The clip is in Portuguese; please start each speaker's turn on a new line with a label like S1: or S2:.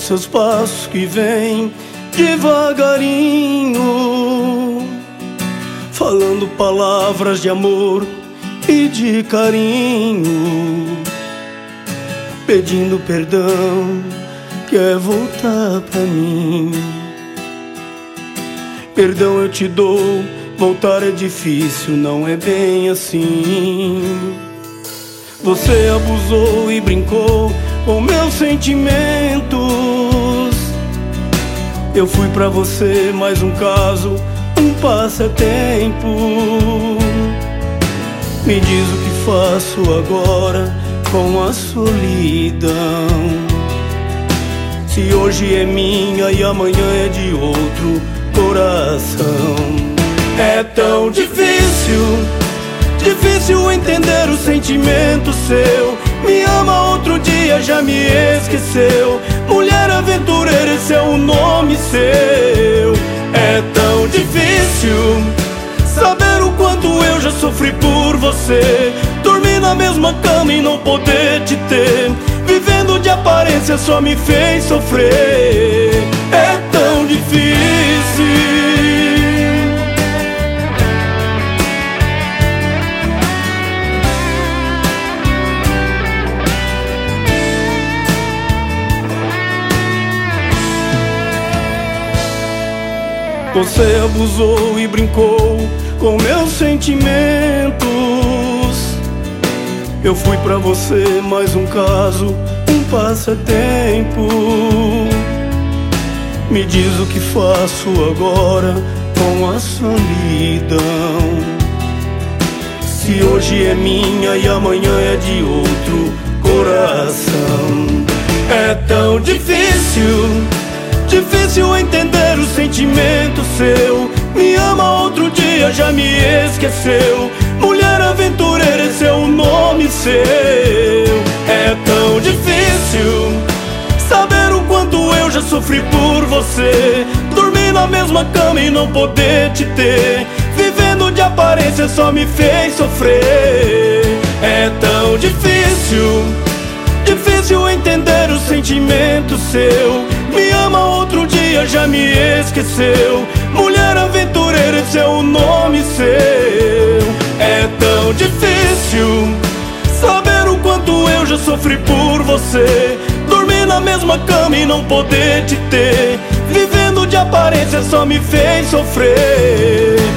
S1: seus passos que vêm devagarinho, falando palavras de amor e de carinho, pedindo perdão, quer voltar pra mim. Perdão eu te dou, voltar é difícil, não é bem assim. Você abusou e brincou com meus sentimentos. Eu fui pra você mais um caso, um passatempo. Me diz o que faço agora com a solidão. Se hoje é minha e amanhã é de outro coração. É tão difícil, difícil entender o sentimento seu. Me ama outro dia, já me esqueceu. Mulher aventureira, esse é o nome seu. É tão difícil saber o quanto eu já sofri por você. Dormir na mesma cama e não poder te ter. Vivendo de aparência só me fez sofrer. É tão difícil. Você abusou e brincou com meus sentimentos. Eu fui pra você mais um caso, um passatempo. Me diz o que faço agora com a solidão. Se hoje é minha e amanhã é de outro coração. É tão difícil, difícil entender o sentimento seu. Me ama outro dia, já me esqueceu. Mulher aventureira, esse é o nome seu. É tão difícil saber o quanto eu já sofri por você. Dormir na mesma cama e não poder te ter. Vivendo de aparência só me fez sofrer. É tão difícil, difícil entender o sentimento seu. Me ama outro dia, já me esqueceu. Mulher aventureira, esse é o nome seu. É tão difícil saber o quanto eu já sofri por você. Dormir na mesma cama e não poder te ter. Vivendo de aparência só me fez sofrer.